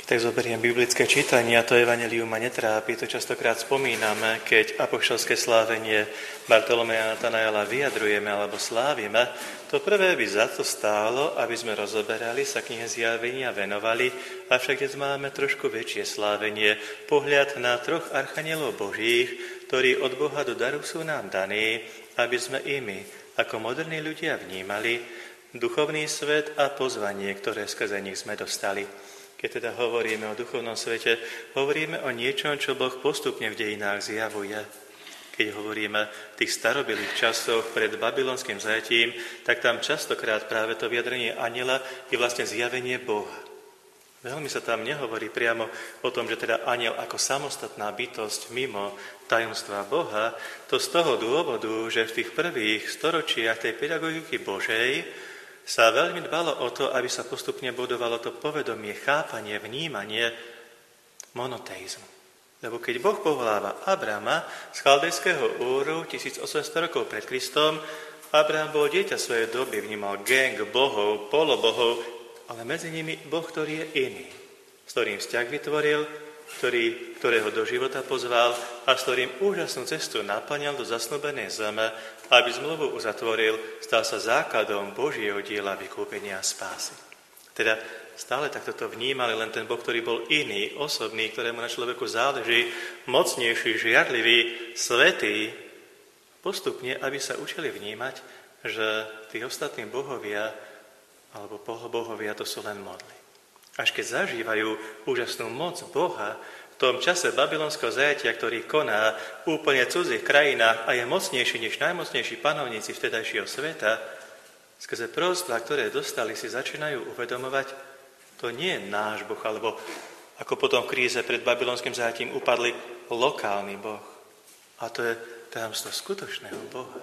Tak zoberiem biblické čítanie a to evanjelium ma netrápi. To častokrát spomíname, keď apoštolské slávenie Bartolomeja a Natanaela vyjadrujeme alebo slávime. To prvé by za to stálo, aby sme rozoberali, sa knihe Zjavenia venovali, avšak dnes máme trošku väčšie slávenie, pohľad na troch archanielov Božích, ktorí od Boha do daru sú nám daní, aby sme i my, ako moderní ľudia, vnímali duchovný svet a pozvanie, ktoré skrze nich sme dostali. Keď teda hovoríme o duchovnom svete, hovoríme o niečom, čo Boh postupne v dejinách zjavuje. Keď hovoríme v tých starobilých časoch pred babylonským zajatím, tak tam častokrát práve to vyjadrenie anjela je vlastne zjavenie Boha. Veľmi sa tam nehovorí priamo o tom, že teda anjel ako samostatná bytosť mimo tajomstva Boha, to z toho dôvodu, že v tých prvých storočiach tej pedagogiky Božej sa veľmi dbalo o to, aby sa postupne budovalo to povedomie, chápanie, vnímanie monoteizmu. Lebo keď Boh povoláva Abrama z chaldejského Úru 1800 rokov pred Kristom, Abraham bol dieťa svojej doby, vnímal gang bohov, polobohov, ale medzi nimi Boh, ktorý je iný, s ktorým vzťah vytvoril, ktorého do života pozval a s ktorým úžasnú cestu naplňal do zasnúbenej zeme, aby zmluvu uzatvoril, stal sa základom Božieho diela vykúpenia a spásy. Teda stále takto to vnímali len ten Boh, ktorý bol iný, osobný, ktorému na človeku záleží, mocnejší, žiarlivý, svätý, postupne, aby sa učili vnímať, že tí ostatní bohovia alebo polobohovia to sú len modly. Až keď zažívajú úžasnú moc Boha v tom čase babylonského zajatia, ktorý koná v úplne cudzích krajinách a je mocnejší než najmocnejší panovníci vtedajšieho sveta, skrze prostvá, ktoré dostali, si začínajú uvedomovať, to nie je náš Boh, alebo ako potom v kríze pred babylonským zajatím upadli lokálny Boh. A to je tajomstvo skutočného Boha,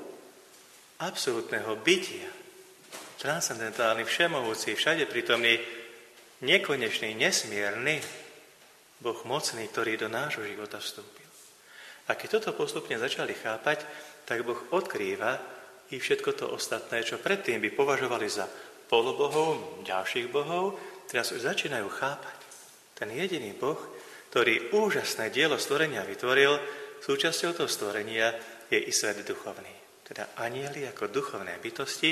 absolútneho bytia, transcendentálny, všemohúci, všade prítomný, nekonečný, nesmierny Boh mocný, ktorý do nášho života vstúpil. A keď toto postupne začali chápať, tak Boh odkrýva i všetko to ostatné, čo predtým by považovali za polobohov, ďalších bohov, teraz už začínajú chápať. Ten jediný Boh, ktorý úžasné dielo stvorenia vytvoril, súčasťou toho stvorenia je i svet duchovný. Teda anjeli ako duchovné bytosti,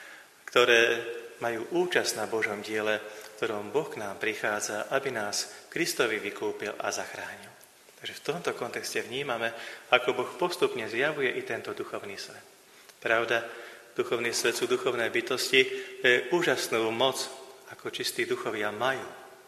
ktoré majú účasť na Božom diele, v ktorom Boh k nám prichádza, aby nás Kristovi vykúpil a zachránil. Takže v tomto kontexte vnímame, ako Boh postupne zjavuje i tento duchovný svet. Pravda, duchovný svet sú duchovné bytosti, úžasnú moc, ako čistí duchovia majú.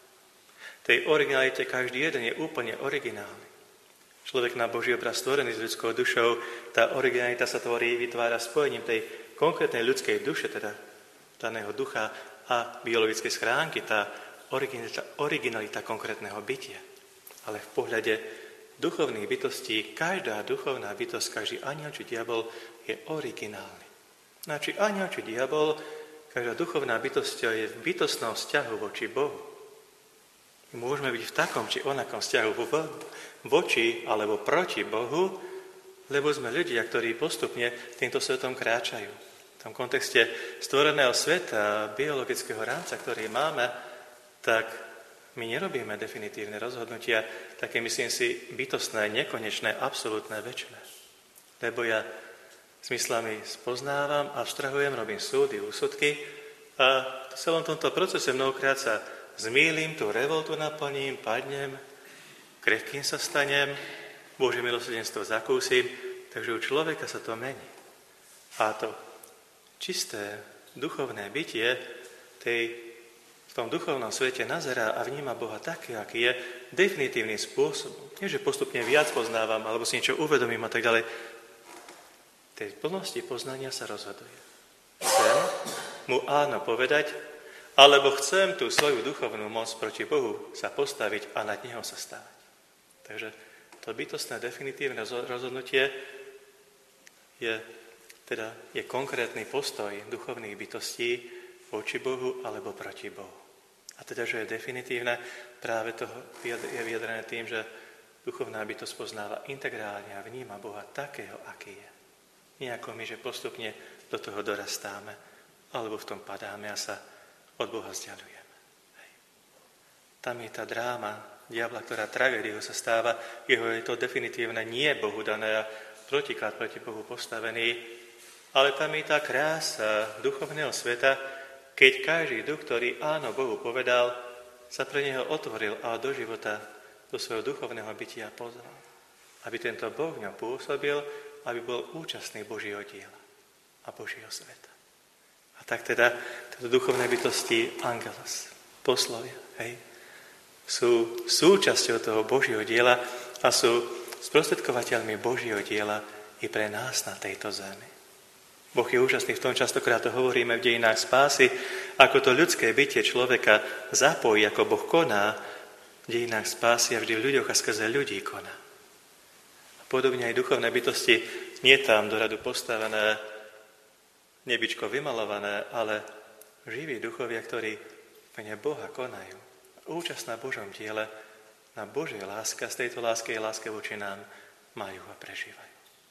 V tej originalite každý jeden je úplne originálny. Človek na Boží obraz stvorený s ľudskou dušou, tá originalita sa vytvára spojením tej konkrétnej ľudskej duše, teda daného ducha a biologickej schránky, tá originalita konkrétneho bytia. Ale v pohľade duchovných bytostí, každá duchovná bytosť, každý anjel či diabol je originálny. Znači anjel či diabol, každá duchovná bytosť je v bytostnom vzťahu voči Bohu. My môžeme byť v takom či onakom vzťahu voči alebo proti Bohu, lebo sme ľudia, ktorí postupne týmto svetom kráčajú. V tom kontexte stvoreného sveta, biologického rámca, ktorý máme, tak my nerobíme definitívne rozhodnutia, také myslím si bytostné, nekonečné, absolútne, večné. Lebo ja zmyslami spoznávam, abstrahujem, robím súdy, úsudky a v celom tomto procese mnohokrát sa zmýlim, tú revoltu naplním, padnem, krehkým sa stanem, Božie milosrdenstvo zakúsim, takže u človeka sa to mení. A to čisté duchovné bytie v tom duchovnom svete nazerá a vníma Boha také, aký je, definitívnym spôsobom. Nie, že postupne viac poznávam, alebo si niečo uvedomím a tak ďalej. V tej plnosti poznania sa rozhoduje. Chcem mu áno povedať, alebo chcem tú svoju duchovnú moc proti Bohu sa postaviť a nad neho sa stávať. Takže to bytostné definitívne rozhodnutie je konkrétny postoj duchovných bytostí voči Bohu alebo proti Bohu. A teda, že je definitívne, práve to je vyjadrené tým, že duchovná bytosť poznáva integrálne a vníma Boha takého, aký je. Nie ako my, že postupne do toho dorastáme, alebo v tom padáme a sa od Boha vzdialujeme. Tam je tá dráma diabla, ktorá tragédiou sa stáva, jeho je to definitívne nie Bohu dané a protiklad proti Bohu postavený, ale tam je tá krása duchovného sveta, keď každý duch, ktorý áno Bohu povedal, sa pre neho otvoril a do života, do svojho duchovného bytia pozval. Aby tento Boh v ňom pôsobil, aby bol účastný Božieho diela a Božieho sveta. A tak teda tieto duchovné bytosti angelos, poslovia, hej, sú súčasťou toho Božieho diela a sú sprostredkovateľmi Božieho diela i pre nás na tejto zemi. Boh je úžasný v tom, častokrát to hovoríme v dejinách spásy, ako to ľudské bytie človeka zapojí, ako Boh koná v dejinách spásy a vždy v ľuďoch a skrze ľudí koná. A podobne aj duchovné bytosti nie tam do radu postavené, nebičko vymalované, ale živí duchovia, ktorí v mene Boha konajú. Účasť na Božom diele, na Božej láske, z tejto lásky je láske voči nám majú a prežívajú.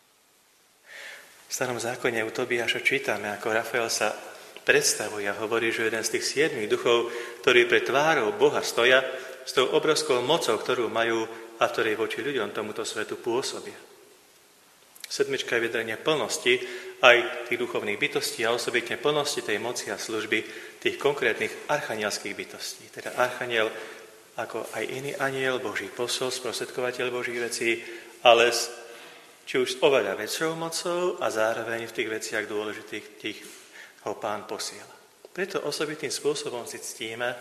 V Starom zákone u Tobiáša čítame, ako Rafael sa predstavuje a hovorí, že jeden z tých 7 duchov, ktorí pred tvárou Boha stoja, s tou obrovskou mocou, ktorú majú a ktorej voči ľuďom tomuto svetu pôsobia. 7 je vyjadrenie plnosti aj tých duchovných bytostí a osobitne plnosti tej moci a služby tých konkrétnych archanielských bytostí. Teda archaniel ako aj iný aniel, Boží posol, sprostredkovateľ Božích vecí, ale či už s oveľa väčšou mocou a zároveň v tých veciach dôležitých tých ho Pán posiela. Preto osobitným spôsobom si ctíme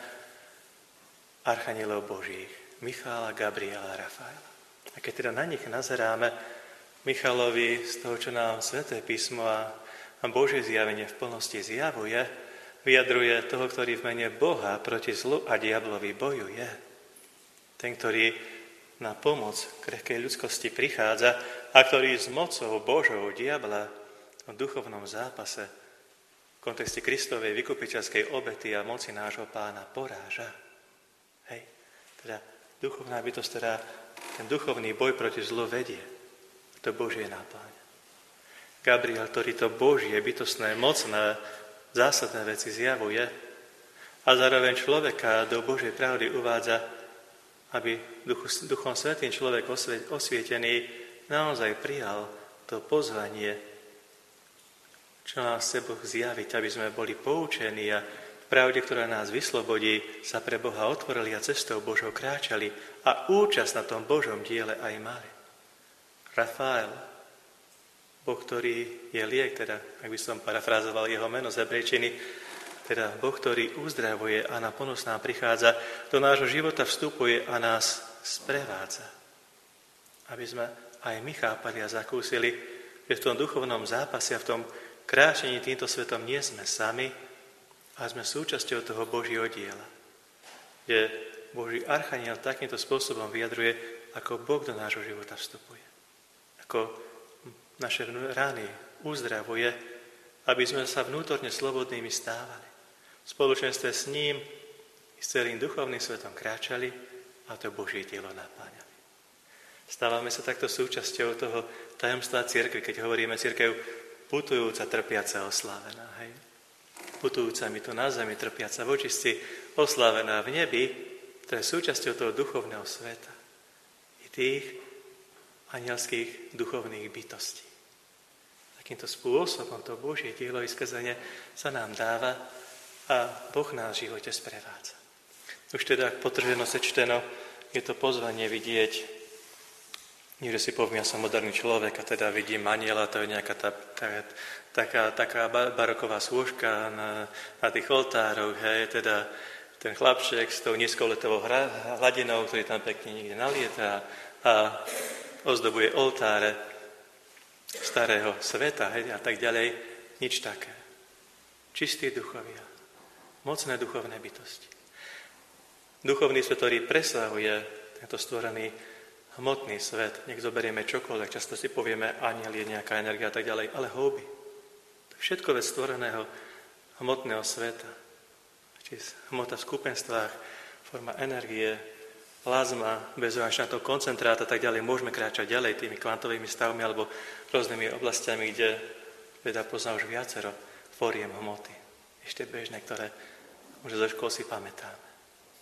archanielov Božích, Michála, Gabriela a Rafaela. A keď teda na nich nazeráme, Michalovi z toho, čo nám Sväté písmo a Božie zjavenie v plnosti zjavuje, vyjadruje toho, ktorý v mene Boha proti zlu a diablovi bojuje. Ten, ktorý na pomoc krehkej ľudskosti prichádza a ktorý s mocou Božou diabla v duchovnom zápase v kontexte Kristovej vykupiteľskej obety a moci nášho Pána poráža. Hej, teda duchovná bytosť, ktorá ten duchovný boj proti zlu vedie. To Božie náplň. Gabriel, ktorý to Božie, bytostné, mocné, zásadné veci zjavuje a zároveň človeka do Božej pravdy uvádza, aby Duchom Svätým človek osvietený naozaj prijal to pozvanie, čo nás chce Boh zjaviť, aby sme boli poučení a v pravde, ktorá nás vyslobodí, sa pre Boha otvorili a cestou Božou kráčali a účasť na tom Božom diele aj mali. Rafael, Boh, ktorý je liek, teda, ak by som parafrázoval jeho meno z hebrejčiny, teda Boh, ktorý uzdravuje a na ponos nám prichádza, do nášho života vstupuje a nás sprevádza. Aby sme aj my chápali a zakúsili, že v tom duchovnom zápase a v tom kráčení týmto svetom nie sme sami, a sme súčasťou toho Božieho diela. Kde Boží archaniel takýmto spôsobom vyjadruje, ako Boh do nášho života vstupuje. Ako naše rány uzdravuje, aby sme sa vnútorne slobodnými stávali. V spoločenstve s ním i s celým duchovným svetom kráčali a to Božie dielo napáňali. Stávame sa takto súčasťou toho tajomstva cirkvi, keď hovoríme cirkev putujúca, trpiaca, oslávená. Hej? Putujúca mi tu na zemi, trpiaca v očistci, oslávená v nebi, to je súčasťou toho duchovného sveta. I tých anielských duchovných bytostí. Takýmto spôsobom to Božie dielo i skazanie sa nám dáva a Boh nás v živote sprevádza. Už teda, ak potrženo sečteno, je to pozvanie vidieť, nie že si poviem, ja som moderný človek a teda vidím aniela, to je nejaká taká baroková súžka na tých oltároch, hej, teda ten chlapček s tou nízkoletovou hladinou, ktorý tam pekne niekde nalieta a ozdobuje oltáre starého sveta, hej, a tak ďalej, nič také. Čistí duchovia, mocné duchovné bytosti. Duchovný svet, ktorý presahuje tento stvorený hmotný svet. Nech zoberieme čokoľvek, často si povieme, aniel je nejaká energia a tak ďalej, ale houby. To je všetko vec stvoreného hmotného sveta. Čiže hmota v skupenstvách, forma energie, plazma, bez až na to koncentrát a tak ďalej. Môžeme kráčať ďalej tými kvantovými stavmi alebo rôznymi oblastiami, kde veda pozná už viacero fóriem hmoty. Ešte bežné, ktoré možno zo škôl si pamätáme.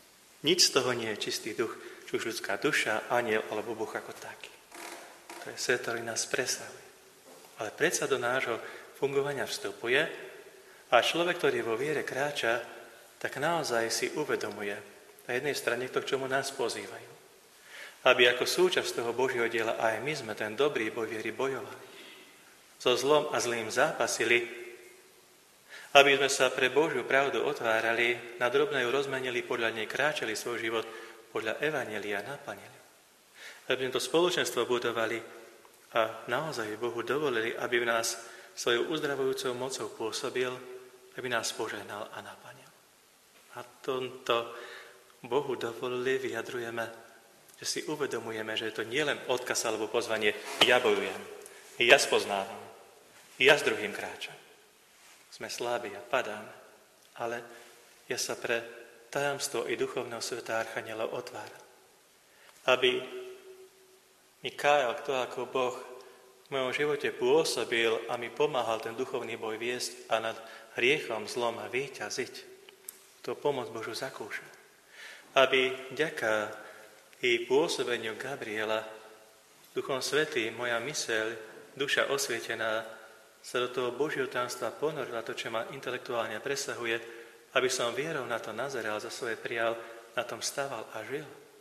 Nič z toho nie je čistý duch, či už ľudská duša, aniel alebo Boh ako taký. To je svet, ktorý nás presahuje. Ale predsa do nášho fungovania vstupuje a človek, ktorý vo viere kráča, tak naozaj si uvedomuje na jednej strane to, k čomu nás pozývajú. Aby ako súčasť toho Božieho diela aj my sme ten dobrý boj viery bojovali. So zlom a zlým zápasili, aby sme sa pre Božiu pravdu otvárali, na drobné ju rozmenili, podľa nej kráčali svoj život, podľa evanjelia naplnili. Aby sme to spoločenstvo budovali a naozaj Bohu dovolili, aby v nás svojou uzdravujúcou mocou pôsobil, aby nás požehnal a naplnil. A tomto Bohu dovolili vyjadrujeme, že si uvedomujeme, že je to nielen odkaz alebo pozvanie, ja bojujem, ja spoznávam, ja s druhým kráčam. Sme slabí a padáme, ale ja sa pre tajomstvo i duchovného sveta archanielov otváram. Aby mi kájal, kto ako Boh v mojom živote pôsobil a mi pomáhal ten duchovný boj viesť a nad hriechom, zlom a víťaziť. To pomoc Božu zakúšal. Aby vďaka i pôsobeniu Gabriela Duchom Svätým moja myseľ, duša osvietená, sa do toho Božieho tajomstva ponorila, to, čo ma intelektuálne presahuje, aby som vierou na to nazeral, za svoje prijal, na tom stával a žil.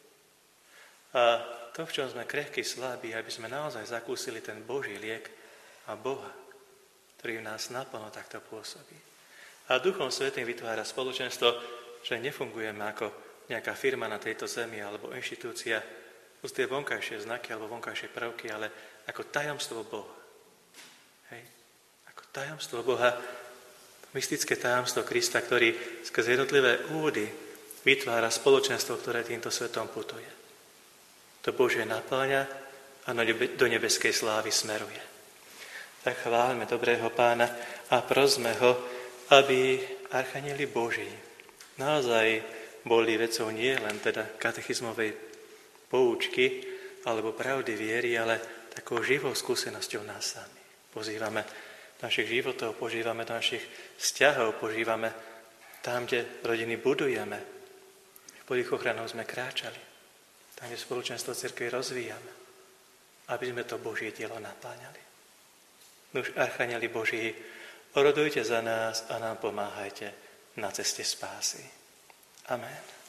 A to, v čom sme krehkí, slabí, aby sme naozaj zakúsili ten Boží liek a Boha, ktorý v nás naplno takto pôsobí. A Duchom Svätým vytvára spoločenstvo, že nefungujeme ako nejaká firma na tejto zemi alebo inštitúcia, plus tie vonkajšie znaky alebo vonkajšie prvky, ale ako tajomstvo Boha. Hej. Ako tajomstvo Boha, mystické tajomstvo Krista, ktorý skrze jednotlivé údy vytvára spoločenstvo, ktoré týmto svetom putuje. To Božie naplňa a do nebeskej slávy smeruje. Tak chválme dobrého Pána a prosme ho, aby archanieli Boží naozaj boli vecou nie len teda katechizmovej poučky alebo pravdy viery, ale takou živou skúsenosťou nás sami. Pozývame našich životov, požívame našich vzťahov, požívame tam, kde rodiny budujeme, pod ich ochranou sme kráčali, tam, kde spoločenstvo cirkvi rozvíjame, aby sme to Božie dielo napláňali. Nuž, archanieli Boží, orodujte za nás a nám pomáhajte na ceste spásy. Amen.